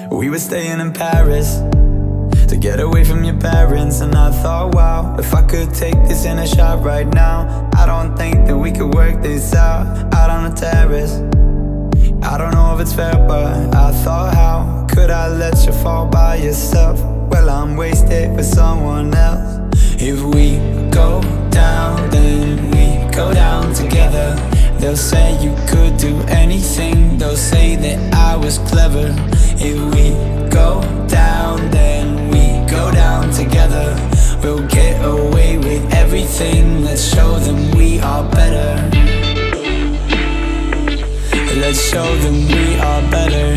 We were staying in Paris to get away from your parents. And I thought, wow, if I could take this in a shot right now, I don't think that we could work this out on the terrace. I don't know if it's fair, but I thought, how could I let you fall by yourself? Well, I'm wasted with someone else. If we go down, then we go down together. They'll say you could do anything, they'll say that I was clever. If we go down, then we go down together. We'll get away with everything, let's show them we are better. Let's show them we are better.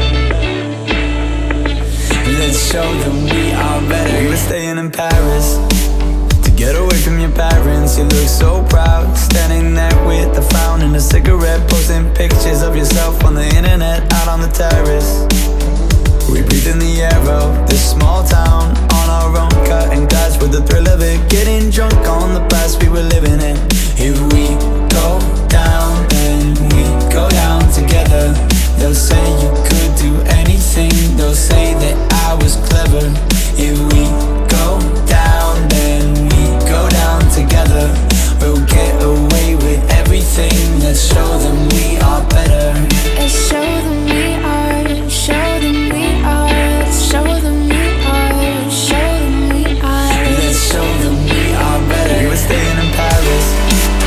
Let's show them we are better. We were staying in Paris to get away from your parents. You look so proud, standing there with a frown and a cigarette, posting pictures of yourself on the internet, out on the terrace. We breathe in the air of this small town, on our own, cutting glass with the thrill of it, getting drunk on the past we were living in. If we go down, then we go down together. They'll say you could do anything, they'll say that I was clever. If we go down, then we go down together. We'll get away with everything, let's show them we are better. Let's show them we are, show them we are, show them we are, show them we are. Let's show them we are better. We were staying in Paris.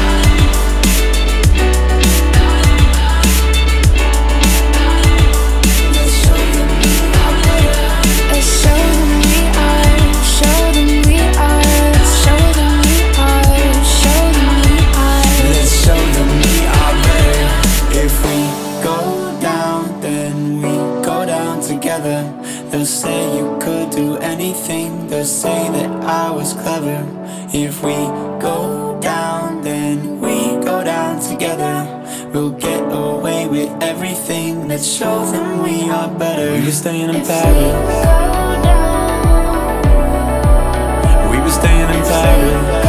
They'll say you could do anything, they'll say that I was clever. If we go down, then we go down together. We'll get away with everything, let's show them we are better. We were staying in Paris. We were staying in Paris.